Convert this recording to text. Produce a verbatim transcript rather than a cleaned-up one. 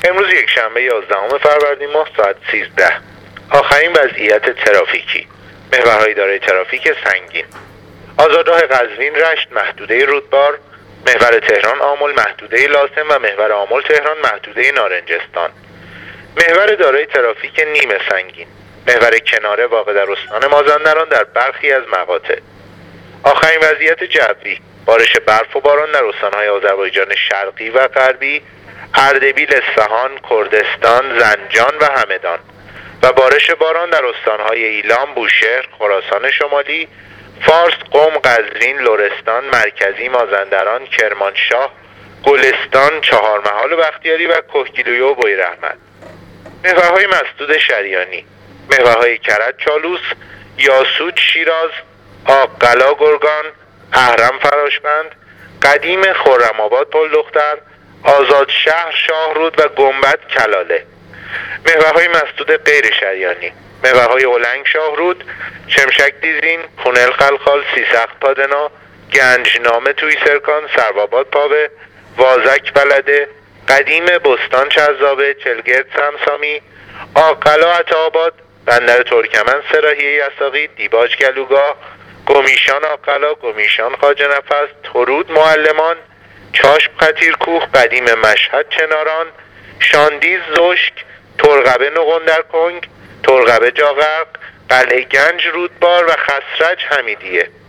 امروز یک شنبه یازدهم فروردین ماه ساعت سیزده. آخرین وضعیت ترافیکی. محورهای دارای ترافیک سنگین: آزادراه قزوین رشت محدوده رودبار، محور تهران آمل محدوده لاسم و محور آمل تهران محدوده نارنجستان. محور دارای ترافیک نیمه سنگین: محور کناره واقع در استان مازندران در برخی از مقاطع. آخرین وضعیت جوی: بارش برف و باران در استانهای آذربایجان شرقی و غربی، اردبیل، اصفهان، کردستان، زنجان و همدان و بارش باران در استانهای ایلام، بوشهر، خراسان شمالی، فارس، قم، قزوین، لرستان، مرکزی، مازندران، کرمانشاه، گلستان، چهارمحال و بختیاری و کهگیلویه و بویراحمد. محورهای مسدود شریانی: محورهای کرج چالوس، یاسوج شیراز، آق‌قلا گرگان، اهرم فراشبند، قدیم خرم‌آباد پل دختر، آزاد شهر شاهرود و گنبد کلاله. محورهای مسدود غیر شریانی: محورهای اولنگ شاهرود، شمشک دیزین، خونل خلخال، سیسخت پادنا، گنجنامه توی سرکان، سروآباد پاوه، وازک بلده، قدیم بستان چذابه، چلگرد سمسامی، آق‌قلا عطاآباد، بندر ترکمن سراهیه یساقی، دیباج گلوگاه، گمیشان آق‌قلا، گمیشان خواجه نفس، ترود معلمان، چاشب قطیرکوه، قدیم مشهد چناران، شاندیز زشک، ترقبه نقندرکنگ، ترقبه جاغرق، قلعه گنج رودبار و خسرج حمیدیه.